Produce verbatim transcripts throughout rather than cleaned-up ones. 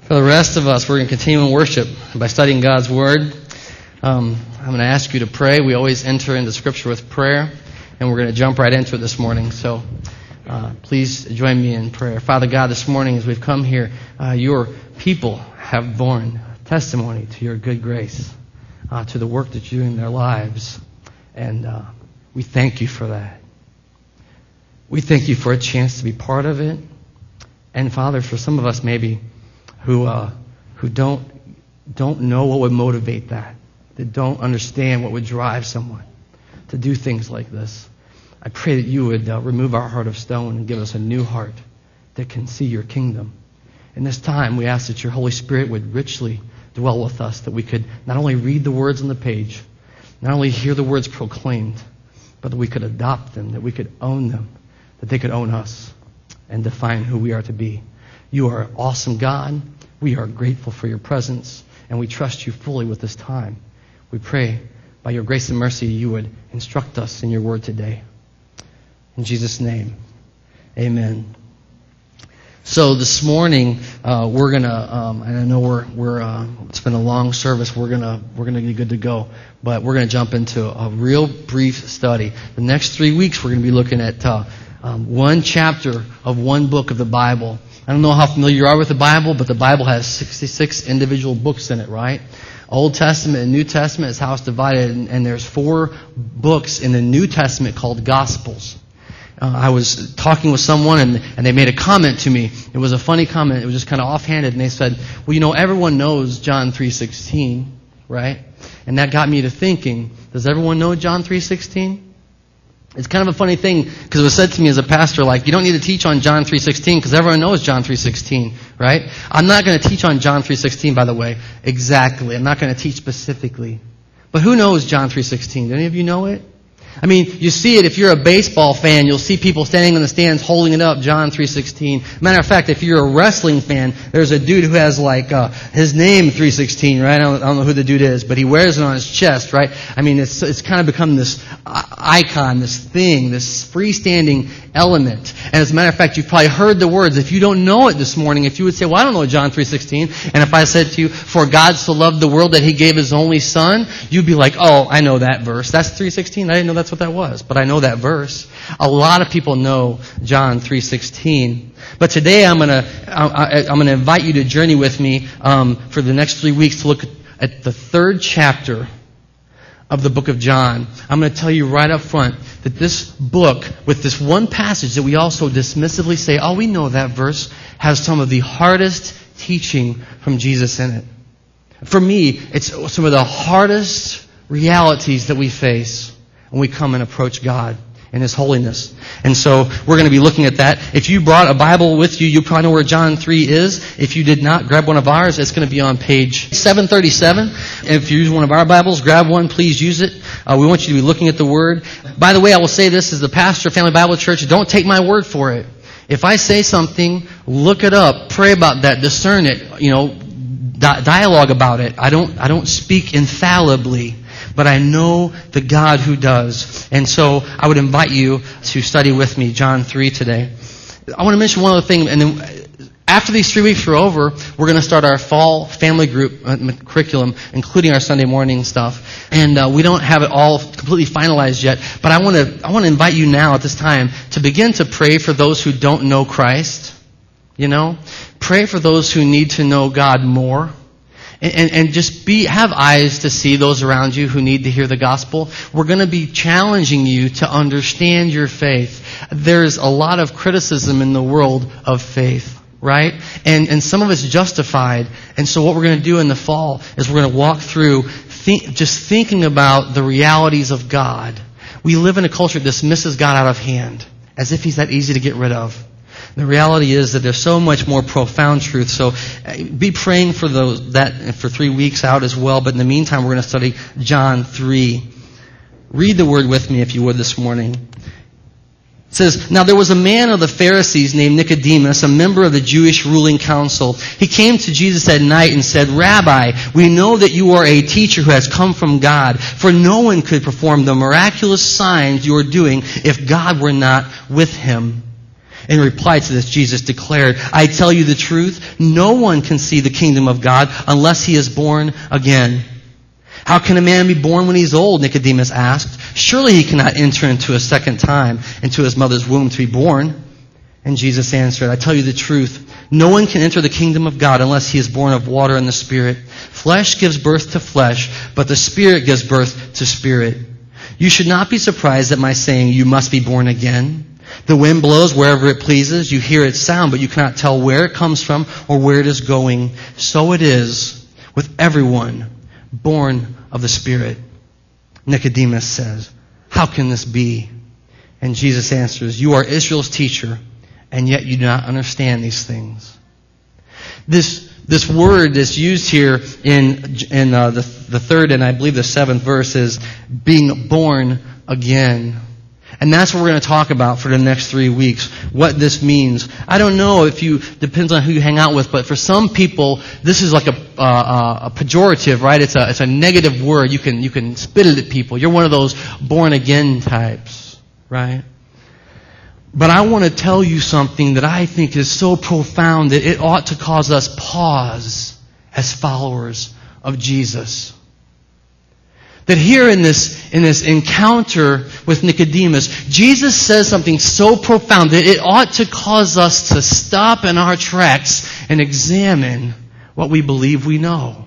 For the rest of us, we're going to continue in worship by studying God's Word. Um, I'm going to ask you to pray. We always enter into Scripture with prayer, and we're going to jump right into it this morning. So uh, please join me in prayer. Father God, this morning as we've come here, uh, your people have borne testimony to your good grace, uh, to the work that you do in their lives. And uh, we thank you for that. We thank you for a chance to be part of it. And Father, for some of us maybe who uh, who don't don't know what would motivate that, that don't understand what would drive someone to do things like this, I pray that you would uh, remove our heart of stone and give us a new heart that can see your kingdom. In this time, we ask that your Holy Spirit would richly dwell with us, that we could not only read the words on the page, not only hear the words proclaimed, but that we could adopt them, that we could own them, that they could own us and define who we are to be. You are an awesome God. We are grateful for your presence, and we trust you fully with this time. We pray by your grace and mercy you would instruct us in your word today. In Jesus' name, amen. So this morning uh, we're gonna, um, and I know we're we're uh, it's been a long service. We're gonna we're gonna be good to go, but we're gonna jump into a real brief study. The next three weeks we're gonna be looking at uh, um, one chapter of one book of the Bible. I don't know how familiar you are with the Bible, but the Bible has sixty-six individual books in it, right? Old Testament and New Testament is how it's divided, and, and there's four books in the New Testament called Gospels. Uh, I was talking with someone, and, and they made a comment to me. It was a funny comment. It was just kind of offhanded, and they said, well, you know, everyone knows John three sixteen, right? And that got me to thinking, does everyone know John three sixteen? It's kind of a funny thing, because it was said to me as a pastor, like, you don't need to teach on John three sixteen, because everyone knows John three sixteen, right? I'm not going to teach on John three sixteen, by the way, exactly. I'm not going to teach specifically. But who knows John three sixteen? Do any of you know it? I mean, you see it if you're a baseball fan. You'll see people standing in the stands holding it up, John three sixteen. Matter of fact, if you're a wrestling fan, there's a dude who has like uh, his name three sixteen, right? I don't, I don't know who the dude is, but he wears it on his chest, right? I mean, it's it's kind of become this icon, this thing, this freestanding element. And as a matter of fact, you've probably heard the words. If you don't know it this morning, if you would say, well, I don't know John three sixteen, and if I said to you, for God so loved the world that he gave his only son, you'd be like, oh, I know that verse. That's three sixteen. I didn't know that's what that was, but I know that verse. A lot of people know John three sixteen. But today I'm going to I'm going to invite you to journey with me um, for the next three weeks to look at the third chapter of the book of John. I'm going to tell you right up front that this book, with this one passage that we also dismissively say, oh, we know that verse, has some of the hardest teaching from Jesus in it. For me, it's some of the hardest realities that we face when we come and approach God in His holiness. And so we're going to be looking at that. If you brought a Bible with you, you probably know where John three is. If you did not, grab one of ours. It's going to be on page seven thirty-seven. If you use one of our Bibles, grab one. Please use it. Uh, we want you to be looking at the Word. By the way, I will say this as the pastor of Family Bible Church. Don't take my word for it. If I say something, look it up. Pray about that. Discern it. You know, di- dialogue about it. I don't. I don't speak infallibly. But I know the God who does. And so I would invite you to study with me John three today. I want to mention one other thing. And then after these three weeks are over, we're going to start our fall family group curriculum, including our Sunday morning stuff. And uh, we don't have it all completely finalized yet. But I want to I want to invite you now at this time to begin to pray for those who don't know Christ. You know? Pray for those who need to know God more. And, and, and just be have eyes to see those around you who need to hear the gospel. We're going to be challenging you to understand your faith. There's a lot of criticism in the world of faith, right? And and some of it's justified. And so what we're going to do in the fall is we're going to walk through think, just thinking about the realities of God. We live in a culture that dismisses God out of hand, as if He's that easy to get rid of. The reality is that there's so much more profound truth. So be praying for those that for three weeks out as well. But in the meantime, we're going to study John three. Read the word with me if you would this morning. It says, now there was a man of the Pharisees named Nicodemus, a member of the Jewish ruling council. He came to Jesus at night and said, Rabbi, we know that you are a teacher who has come from God, for no one could perform the miraculous signs you are doing if God were not with him. In reply to this, Jesus declared, I tell you the truth, no one can see the kingdom of God unless he is born again. How can a man be born when he's old? Nicodemus asked. Surely he cannot enter into a second time into his mother's womb to be born. And Jesus answered, I tell you the truth, no one can enter the kingdom of God unless he is born of water and the Spirit. Flesh gives birth to flesh, but the Spirit gives birth to spirit. You should not be surprised at my saying, you must be born again. The wind blows wherever it pleases. You hear its sound, but you cannot tell where it comes from or where it is going. So it is with everyone born of the Spirit. Nicodemus says, how can this be? And Jesus answers, you are Israel's teacher, and yet you do not understand these things. This this word that's used here in in uh, the the third and I believe the seventh verse is being born again. And that's what we're going to talk about for the next three weeks, what this means. I don't know if you, depends on who you hang out with, but for some people, this is like a, uh, a pejorative, right? It's a, it's a negative word. You can, you can spit it at people. You're one of those born again types, right? But I want to tell you something that I think is so profound that it ought to cause us pause as followers of Jesus. That here in this, in this encounter with Nicodemus, Jesus says something so profound that it ought to cause us to stop in our tracks and examine what we believe we know.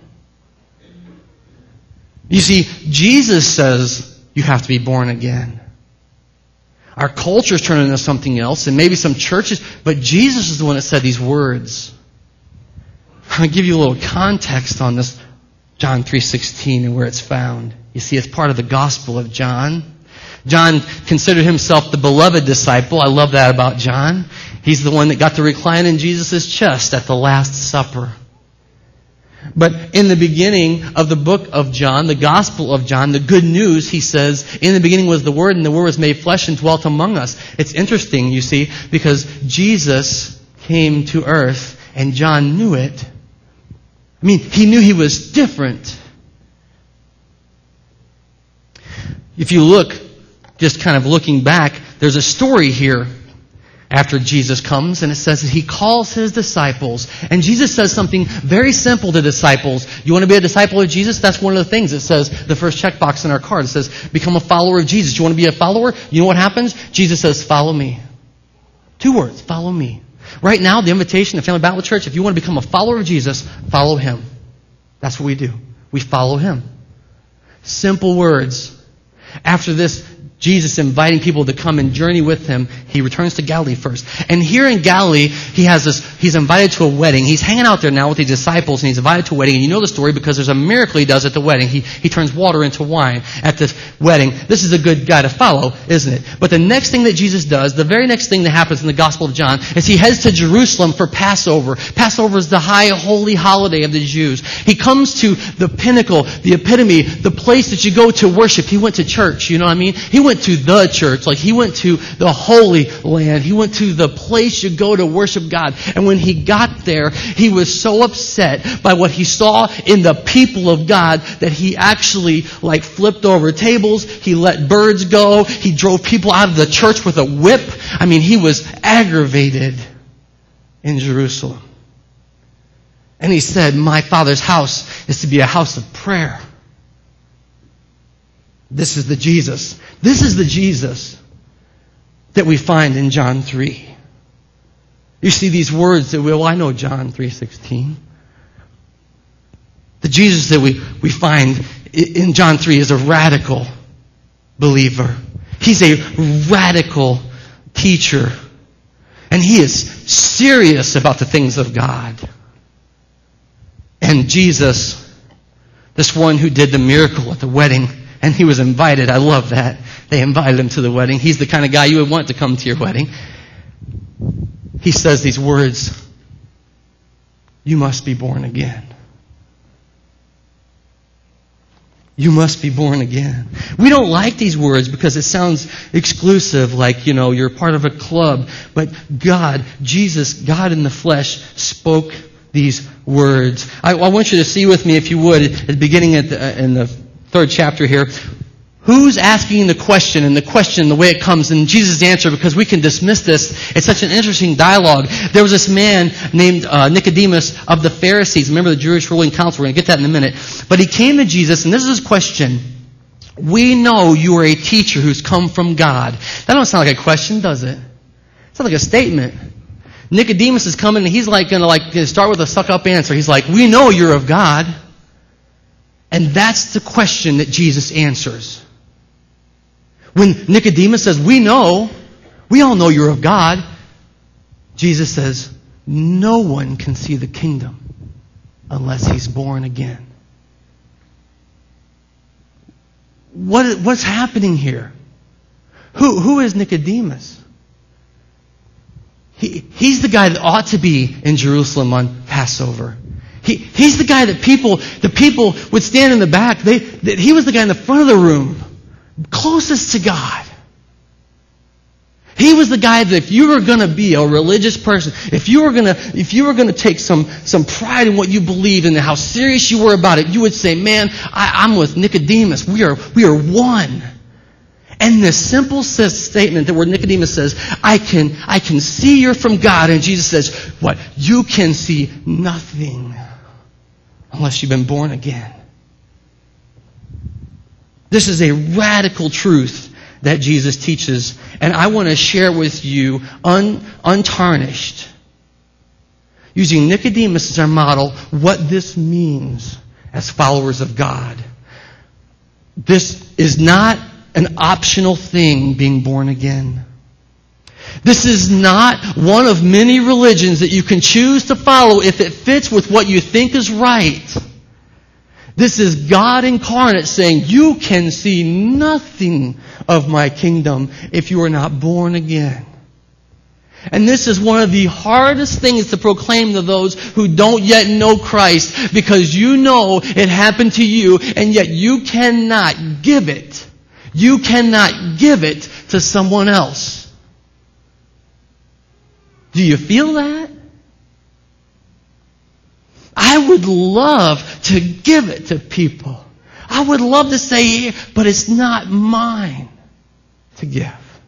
You see, Jesus says you have to be born again. Our culture's turning into something else, and maybe some churches, but Jesus is the one that said these words. I'll give you a little context on this, John three sixteen, and where it's found. You see, it's part of the Gospel of John. John considered himself the beloved disciple. I love that about John. He's the one that got to recline in Jesus' chest at the Last Supper. But in the beginning of the book of John, the Gospel of John, the good news, he says, in the beginning was the Word, and the Word was made flesh and dwelt among us. It's interesting, you see, because Jesus came to earth, and John knew it. I mean, he knew he was different. If you look, just kind of looking back, there's a story here after Jesus comes, and it says that he calls his disciples. And Jesus says something very simple to disciples. You want to be a disciple of Jesus? That's one of the things. It says, the first checkbox in our card, it says, become a follower of Jesus. You want to be a follower? You know what happens? Jesus says, follow me. Two words, follow me. Right now, the invitation to Family Bible Church, if you want to become a follower of Jesus, follow him. That's what we do. We follow him. Simple words. After this, Jesus inviting people to come and journey with him, he returns to Galilee first. And here in Galilee, he has this, he's invited to a wedding. He's hanging out there now with his disciples, and he's invited to a wedding. And you know the story because there's a miracle he does at the wedding. He, he turns water into wine at this wedding. This is a good guy to follow, isn't it? But the next thing that Jesus does, the very next thing that happens in the Gospel of John, is he heads to Jerusalem for Passover. Passover is the high holy holiday of the Jews. He comes to the pinnacle, the epitome, the place that you go to worship. He went to church, you know what I mean? He went to the church, like he went to the Holy Land. He went to the place you go to worship God. And when he got there, he was so upset by what he saw in the people of God that he actually like flipped over tables. He let birds go. He drove people out of the church with a whip. I mean, he was aggravated in Jerusalem. And he said, my Father's house is to be a house of prayer. This is the Jesus. This is the Jesus that we find in John three. You see these words that, well, I know John three sixteen. The Jesus that we, we find in John three is a radical believer. He's a radical teacher. And he is serious about the things of God. And Jesus, this one who did the miracle at the wedding, and he was invited. I love that. They invited him to the wedding. He's the kind of guy you would want to come to your wedding. He says these words, you must be born again. You must be born again. We don't like these words because it sounds exclusive, like, you know, you're part of a club. But God, Jesus, God in the flesh, spoke these words. I, I want you to see with me, if you would, at the beginning at the, in the third chapter here, Who's asking the question, and the question, the way it comes, and Jesus' answer, because we can dismiss this. It's such an interesting dialogue. There was this man named uh, Nicodemus of the Pharisees. Remember the Jewish ruling council? We're going to get that in a minute. But he came to Jesus, and this is his question. We know you are a teacher who's come from God. That don't sound like a question, does it? It sounds like a statement. Nicodemus is coming, and he's like going to like start with a suck-up answer. He's like, we know you're of God. And that's the question that Jesus answers. When Nicodemus says, we know, we all know you're of God, Jesus says, no one can see the kingdom unless he's born again. What, what's happening here? Who, who is Nicodemus? He, he's the guy that ought to be in Jerusalem on Passover. He, he's the guy that people, the people would stand in the back. They, that he was the guy in the front of the room, closest to God. He was the guy that if you were going to be a religious person, if you were going to, if you were going to take some, some pride in what you believed and how serious you were about it, you would say, man, I, I'm with Nicodemus. We are, we are one. And this simple statement that where Nicodemus says, I can, I can see you're from God. And Jesus says, what? You can see nothing unless you've been born again. This is a radical truth that Jesus teaches, and I want to share with you un, untarnished, using Nicodemus as our model, what this means as followers of God. This is not an optional thing, being born again. This is not one of many religions that you can choose to follow if it fits with what you think is right. This is God incarnate saying, you can see nothing of my kingdom if you are not born again. And this is one of the hardest things to proclaim to those who don't yet know Christ, because you know it happened to you, and yet you cannot give it. You cannot give it to someone else. Do you feel that? I would love to give it to people. I would love to say, but it's not mine to give.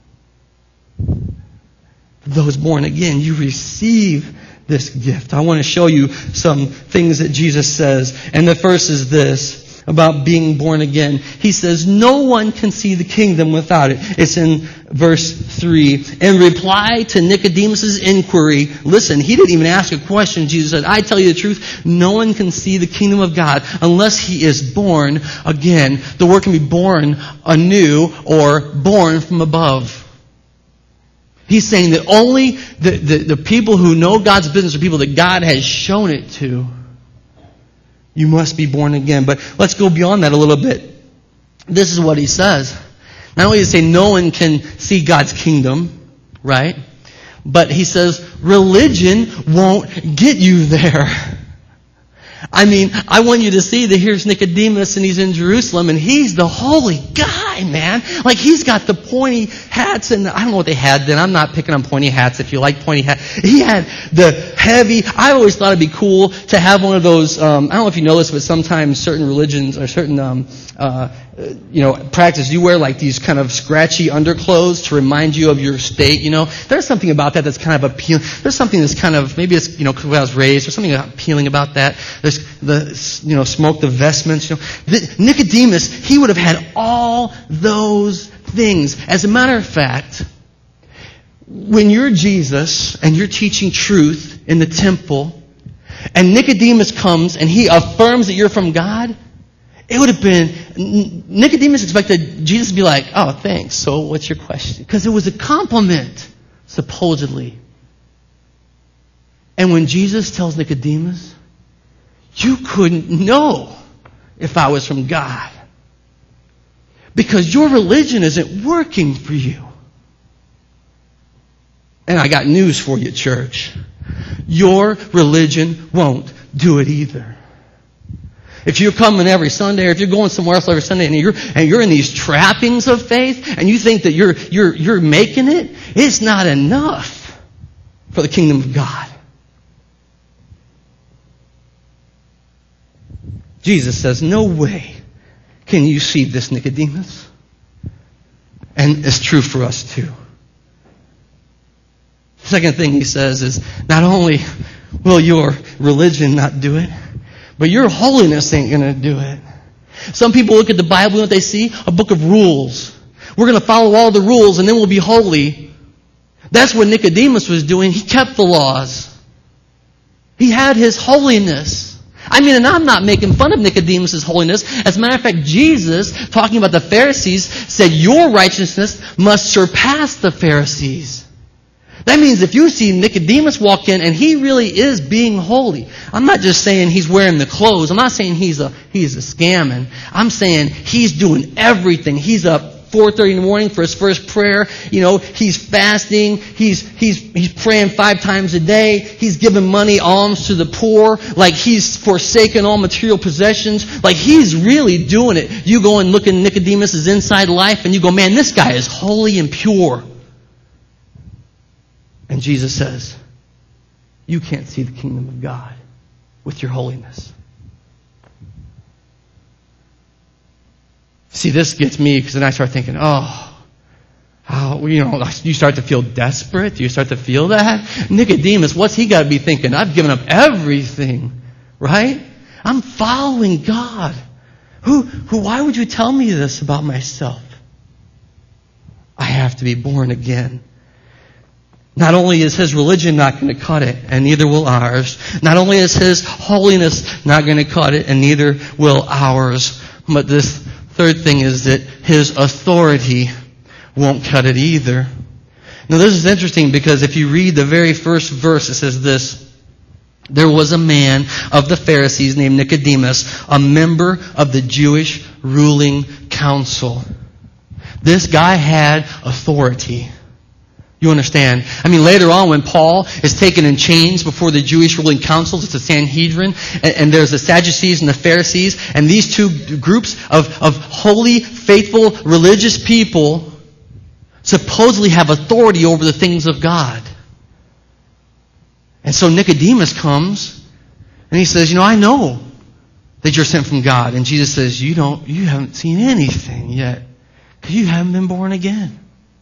For those born again, you receive this gift. I want to show you some things that Jesus says. And the first is this, about being born again. He says, no one can see the kingdom without it. It's in verse three. In reply to Nicodemus' inquiry, listen, he didn't even ask a question. Jesus said, I tell you the truth, no one can see the kingdom of God unless he is born again. The word can be born anew or born from above. He's saying that only the, the, the people who know God's business are people that God has shown it to. You must be born again. But let's go beyond that a little bit. This is what he says. Not only does he say no one can see God's kingdom, right? But he says religion won't get you there. I mean, I want you to see that here's Nicodemus and he's in Jerusalem and he's the holy guy, man. Like he's got the pointy hats and I don't know what they had then. I'm not picking on pointy hats if you like pointy hats. He had the heavy, I always thought it'd be cool to have one of those, um, I don't know if you know this, but sometimes certain religions or certain, um, uh, you know, practice, you wear like these kind of scratchy underclothes to remind you of your state, you know. There's something about that that's kind of appealing. There's something that's kind of, maybe it's, you know, because I was raised, there's something appealing about that. There's the, you know, smoke the vestments, you know. The, Nicodemus, he would have had all those things. As a matter of fact, when you're Jesus and you're teaching truth in the temple, and Nicodemus comes and he affirms that you're from God, it would have been, Nicodemus expected Jesus to be like, oh, thanks, so what's your question? Because it was a compliment, supposedly. And when Jesus tells Nicodemus, you couldn't know if I was from God. Because your religion isn't working for you. And I got news for you, church. Your religion won't do it either. If you're coming every Sunday, or if you're going somewhere else every Sunday, and you're and you're in these trappings of faith, and you think that you're you're you're making it, it's not enough for the kingdom of God. Jesus says, "No way can you see this, Nicodemus. And it's true for us too. The second thing he says is, not only will your religion not do it, but your holiness ain't going to do it. Some people look at the Bible and what they see? A book of rules. We're going to follow all the rules and then we'll be holy. That's what Nicodemus was doing. He kept the laws. He had his holiness. I mean, and I'm not making fun of Nicodemus' holiness. As a matter of fact, Jesus, talking about the Pharisees, said your righteousness must surpass the Pharisees. That means if you see Nicodemus walk in and he really is being holy, I'm not just saying he's wearing the clothes. I'm not saying he's a he's a scamming. I'm saying he's doing everything. He's up four thirty in the morning for his first prayer. You know, he's fasting. He's he's he's praying five times a day. He's giving money, alms to the poor. Like he's forsaken all material possessions. Like he's really doing it. You go and look at Nicodemus' inside life and you go, man, this guy is holy and pure. And Jesus says, you can't see the kingdom of God with your holiness. See, this gets me because then I start thinking, oh, how, you know, you start to feel desperate. You start to feel that. Nicodemus, what's he got to be thinking? I've given up everything, right? I'm following God. Who, who, why would you tell me this about myself? I have to be born again. Not only is his religion not going to cut it, and neither will ours. Not only is his holiness not going to cut it, and neither will ours. But this third thing is that his authority won't cut it either. Now this is interesting because if you read the very first verse, it says this. There was a man of the Pharisees named Nicodemus, a member of the Jewish ruling council. This guy had authority. You understand? I mean, later on when Paul is taken in chains before the Jewish ruling councils, it's the Sanhedrin, and, and there's the Sadducees and the Pharisees, and these two groups of, of holy, faithful, religious people supposedly have authority over the things of God. And so Nicodemus comes, and he says, you know, I know that you're sent from God. And Jesus says, you don't, you haven't seen anything yet, because you haven't been born again.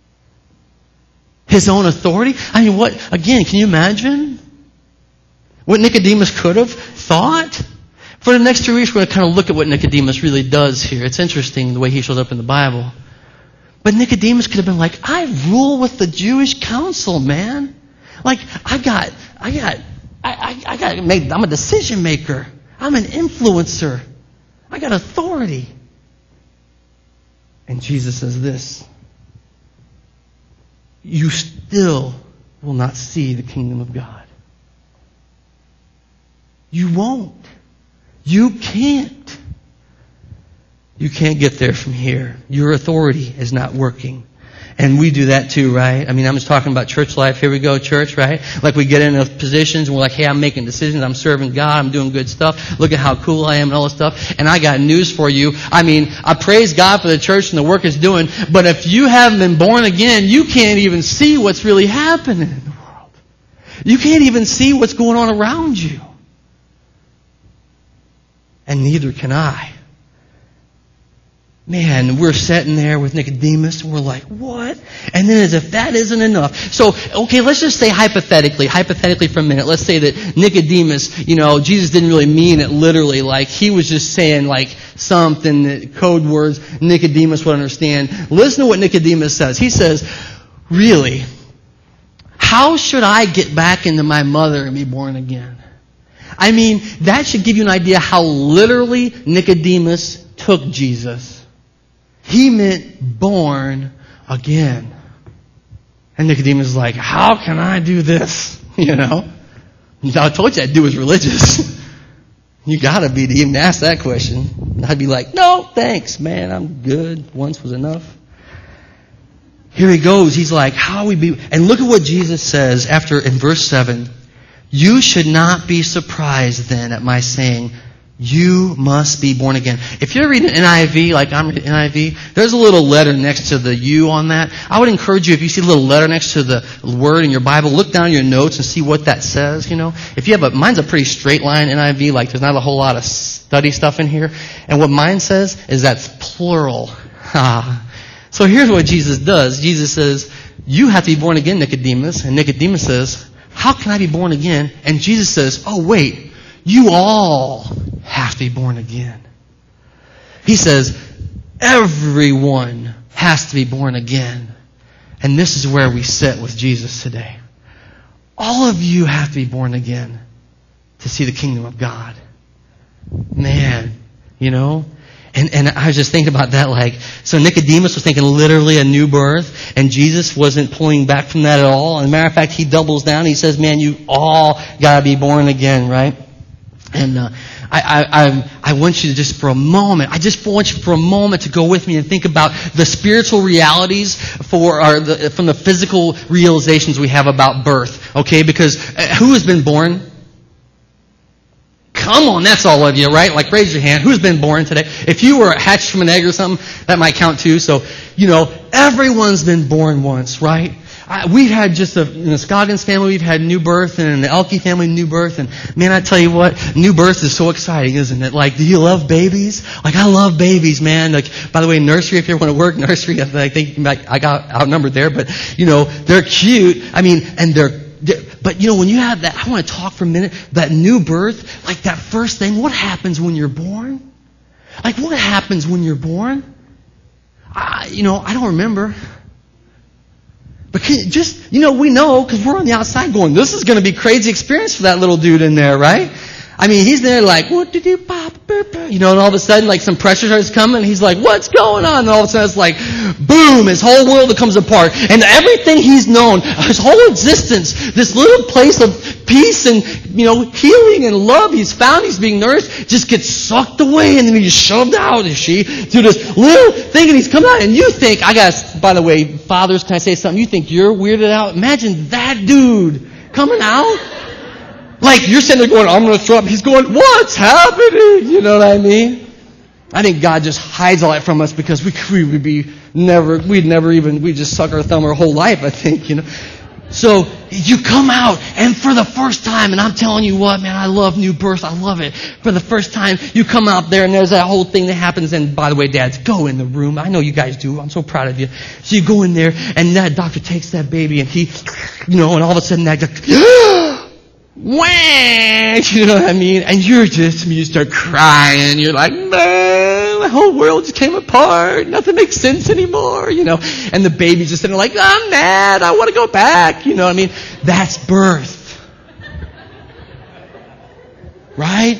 His own authority? I mean, what, again, can you imagine what Nicodemus could have thought? For the next three weeks, we're going to kind of look at what Nicodemus really does here. It's interesting the way he shows up in the Bible. But Nicodemus could have been like, I rule with the Jewish council, man. Like, I got, I got, I, I, I got to make, I'm a decision maker. I'm an influencer. I got authority. And Jesus says this. You still will not see the kingdom of God. You won't. You can't. You can't get there from here. Your authority is not working. And we do that too, right? I mean, I'm just talking about church life. Here we go, church, right? Like we get into positions and we're like, hey, I'm making decisions. I'm serving God. I'm doing good stuff. Look at how cool I am and all this stuff. And I got news for you. I mean, I praise God for the church and the work it's doing. But if you haven't been born again, you can't even see what's really happening in the world. You can't even see what's going on around you. And neither can I. Man, we're sitting there with Nicodemus and we're like, what? And then as if that isn't enough. So, okay, let's just say hypothetically, hypothetically for a minute, let's say that Nicodemus, you know, Jesus didn't really mean it literally. Like, he was just saying like something, that code words Nicodemus would understand. Listen to what Nicodemus says. He says, really, how should I get back into my mother and be born again? I mean, that should give you an idea how literally Nicodemus took Jesus. He meant born again. And Nicodemus is like, how can I do this? You know? I told you that dude was religious. You gotta be to even ask that question. I'd be like, no, thanks, man, I'm good. Once was enough. Here he goes. He's like, how we be... And look at what Jesus says after in verse seven. You should not be surprised then at my saying, you must be born again. If you're reading N I V, like I'm reading N I V, there's a little letter next to the you on that. I would encourage you, if you see a little letter next to the word in your Bible, look down your notes and see what that says, you know. If you have a, mine's a pretty straight line N I V, like there's not a whole lot of study stuff in here. And what mine says is that's plural. So here's what Jesus does. Jesus says, you have to be born again, Nicodemus. And Nicodemus says, how can I be born again? And Jesus says, oh, wait, you all have to be born again. He says, everyone has to be born again. And this is where we sit with Jesus today. All of you have to be born again to see the kingdom of God. Man, you know? And and I was just thinking about that, like, so Nicodemus was thinking literally a new birth, and Jesus wasn't pulling back from that at all. As a matter of fact, he doubles down. He says, man, you all got to be born again, right? And uh, I, I, I, I want you to just for a moment, I just want you for a moment to go with me and think about the spiritual realities for our, the, from the physical realizations we have about birth, okay? Because uh, who has been born? Come on, that's all of you, right? Like, raise your hand. Who's been born today? If you were hatched from an egg or something, that might count too. So, you know, everyone's been born once, right? I, we've had just a, in the Scoggins family, we've had new birth, and in the Elke family, new birth. And man, I tell you what, new birth is so exciting, isn't it? Like, do you love babies? Like, I love babies, man. Like, by the way, nursery, if you ever want to work nursery, I think I got outnumbered there, but, you know, they're cute. I mean, and they're But, you know, when you have that, I want to talk for a minute, that new birth, like that first thing, what happens when you're born? Like, what happens when you're born? I, you know, I don't remember. But can, just, you know, we know, because we're on the outside going, this is going to be a crazy experience for that little dude in there, right? I mean, he's there like, what did you pop? You know, and all of a sudden, like, some pressure starts coming. He's like, what's going on? And all of a sudden, it's like, boom, his whole world comes apart. And everything he's known, his whole existence, this little place of peace and, you know, healing and love he's found, he's being nourished, just gets sucked away, and then he's shoved out, is she, to this little thing, and he's come out. And you think, I got, by the way, fathers, can I say something? You think you're weirded out? Imagine that dude coming out. Like, you're sitting there going, I'm going to throw up. He's going, what's happening? You know what I mean? I think God just hides all that from us because we, we would be never, we'd never even, we'd just suck our thumb our whole life, I think, you know. So, you come out, and for the first time, and I'm telling you what, man, I love new birth. I love it. For the first time, you come out there, and there's that whole thing that happens. And by the way, dads, go in the room. I know you guys do. I'm so proud of you. So you go in there, and that doctor takes that baby, and he, you know, and all of a sudden that doctor, wah! You know what I mean? And you're just, you start crying. You're like, man, the whole world just came apart. Nothing makes sense anymore, you know. And the baby's just sitting there like, I'm mad. I want to go back. You know what I mean? That's birth. Right?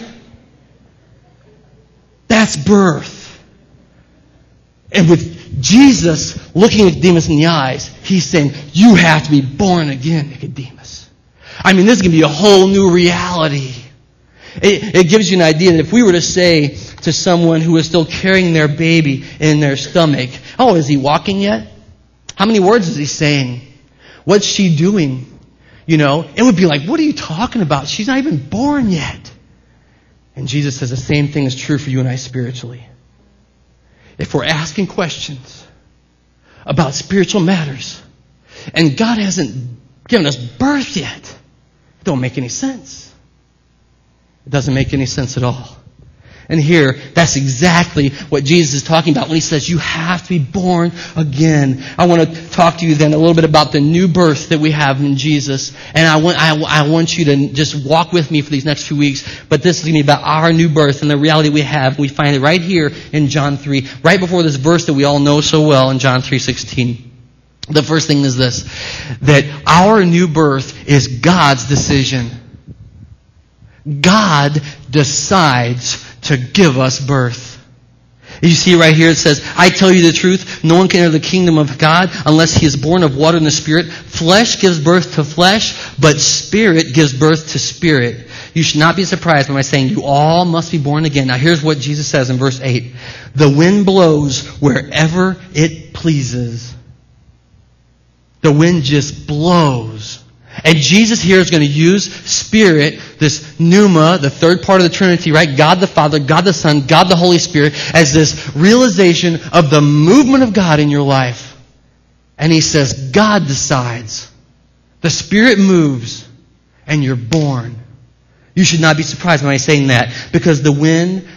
That's birth. And with Jesus looking at Nicodemus in the eyes, he's saying, you have to be born again, Nicodemus. I mean, this is going to be a whole new reality. It, it gives you an idea that if we were to say to someone who is still carrying their baby in their stomach, oh, is he walking yet? How many words is he saying? What's she doing? You know, it would be like, what are you talking about? She's not even born yet. And Jesus says the same thing is true for you and I spiritually. If we're asking questions about spiritual matters, and God hasn't given us birth yet, it don't make any sense. It doesn't make any sense at all. And here, that's exactly what Jesus is talking about when he says you have to be born again. I want to talk to you then a little bit about the new birth that we have in Jesus. And I want, I, I want you to just walk with me for these next few weeks. But this is going to be about our new birth and the reality we have. We find it right here in John three, right before this verse that we all know so well in John three sixteen. The first thing is this, that our new birth is God's decision. God decides to give us birth. You see right here it says, I tell you the truth, no one can enter the kingdom of God unless he is born of water and the Spirit. Flesh gives birth to flesh, but Spirit gives birth to spirit. You should not be surprised by my saying you all must be born again. Now here's what Jesus says in verse eight. The wind blows wherever it pleases. The wind just blows. And Jesus here is going to use Spirit, this pneuma, the third part of the Trinity, right? God the Father, God the Son, God the Holy Spirit, as this realization of the movement of God in your life. And he says, God decides. The Spirit moves, and you're born. You should not be surprised when I'm saying that, because the wind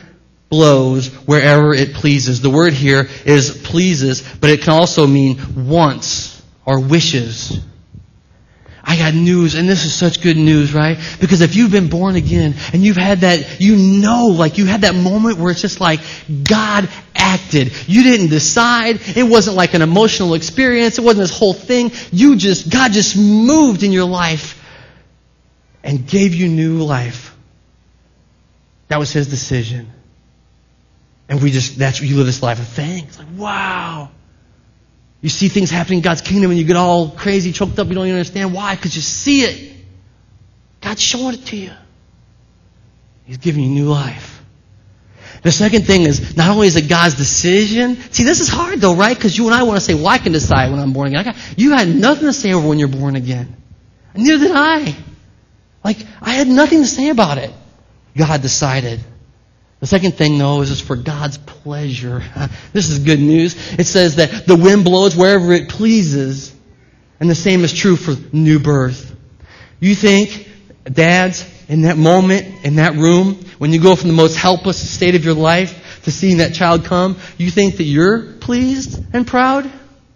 blows wherever it pleases. The word here is pleases, but it can also mean wants or wishes. I got news, and this is such good news, right? Because if you've been born again and you've had that, you know, like you had that moment where it's just like God acted. You didn't decide. It wasn't like an emotional experience. It wasn't this whole thing. You just, God just moved in your life and gave you new life. That was His decision. And we just, that's what you live this life of thanks. Like, wow. You see things happening in God's kingdom and you get all crazy, choked up. You don't even understand why, because you see it. God's showing it to you. He's giving you new life. The second thing is, not only is it God's decision. See, this is hard though, right? Because you and I want to say, well, I can decide when I'm born again. I got, you had nothing to say over when you're born again. And neither did I. Like, I had nothing to say about it. God decided. The second thing, though, is it's for God's pleasure. This is good news. It says that the wind blows wherever it pleases. And the same is true for new birth. You think, dads, in that moment, in that room, when you go from the most helpless state of your life to seeing that child come, you think that you're pleased and proud?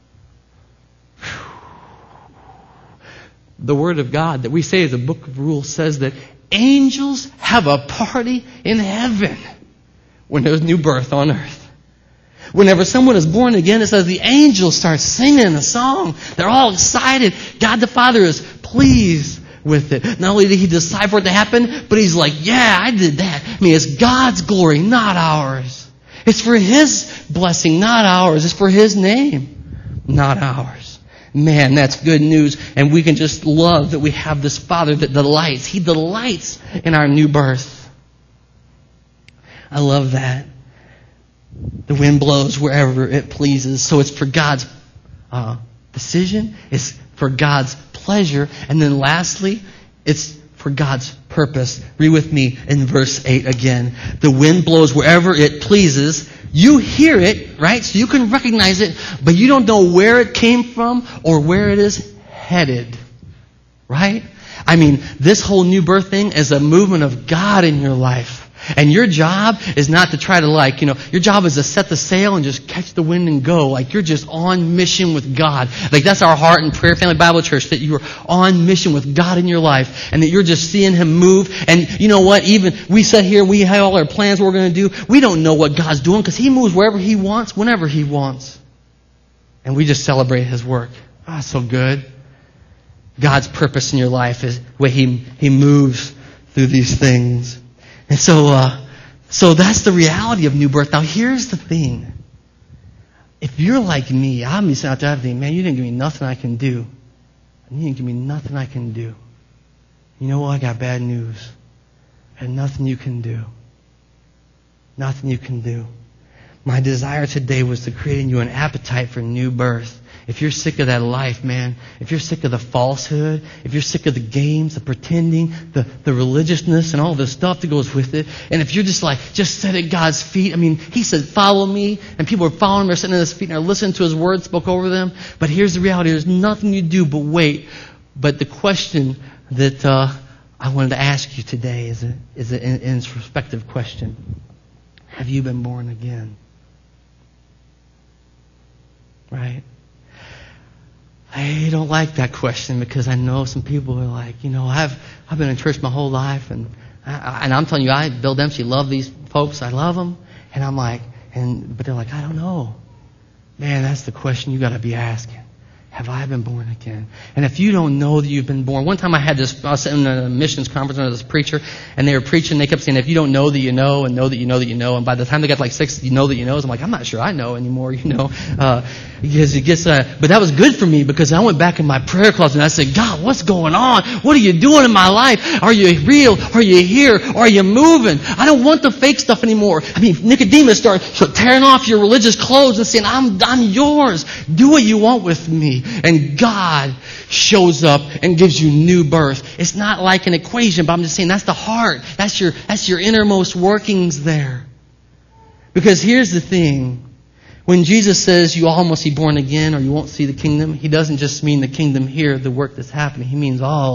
The Word of God that we say is a book of rules says that angels have a party in heaven when there's new birth on earth. Whenever someone is born again, it says the angels start singing a song. They're all excited. God the Father is pleased with it. Not only did He decide for it to happen, but He's like, yeah, I did that. I mean, it's God's glory, not ours. It's for His blessing, not ours. It's for His name, not ours. Man, that's good news. And we can just love that we have this Father that delights. He delights in our new birth. I love that. The wind blows wherever it pleases. So it's for God's uh, decision. It's for God's pleasure. And then lastly, it's for God's purpose. Read with me in verse eight again. The wind blows wherever it pleases. You hear it, right? So you can recognize it, but you don't know where it came from or where it is headed. Right? I mean, this whole new birth thing is a movement of God in your life. And your job is not to try to like, you know, your job is to set the sail and just catch the wind and go. Like you're just on mission with God. Like that's our heart and prayer family Bible church, that you are on mission with God in your life and that you're just seeing Him move. And you know what? Even we sit here, we have all our plans what we're going to do. We don't know what God's doing because He moves wherever He wants, whenever He wants. And we just celebrate His work. Ah, so good. God's purpose in your life is where He, He moves through these things. And so, uh, so that's the reality of new birth. Now, here's the thing. If you're like me, I'm just out there thinking, man, you didn't give me nothing I can do. You didn't give me nothing I can do. You know what? I got bad news. And nothing you can do. Nothing you can do. My desire today was to create in you an appetite for new birth. If you're sick of that life, man, if you're sick of the falsehood, if you're sick of the games, the pretending, the, the religiousness and all the stuff that goes with it, and if you're just like, just sit at God's feet, I mean, He said, follow me, and people are following Him, they're sitting at His feet, and they're listening to His word, spoke over them. But here's the reality, there's nothing you do but wait. But the question that uh, I wanted to ask you today is, a, is an introspective question. Have you been born again? Right? I don't like that question because I know some people are like, you know, I've I've been in church my whole life, and I, and I'm telling you, I Bill Dempsey love these folks, I love them, and I'm like, and but they're like, I don't know, man. That's the question you got to be asking. Have I been born again? And if you don't know that you've been born, one time I had this, I was in a missions conference under this preacher, and they were preaching, they kept saying, if you don't know that you know, and know that you know that you know, and by the time they got like six, you know that you know, I'm like, I'm not sure I know anymore, you know, uh, because it gets, uh, but that was good for me because I went back in my prayer closet and I said, God, what's going on? What are you doing in my life? Are you real? Are you here? Are you moving? I don't want the fake stuff anymore. I mean, Nicodemus started tearing off your religious clothes and saying, I'm, I'm yours. Do what you want with me. And God shows up and gives you new birth. It's not like an equation, but I'm just saying that's the heart. That's your, that's your innermost workings there. Because here's the thing. When Jesus says you all must be born again or you won't see the kingdom, He doesn't just mean the kingdom here, the work that's happening. He means all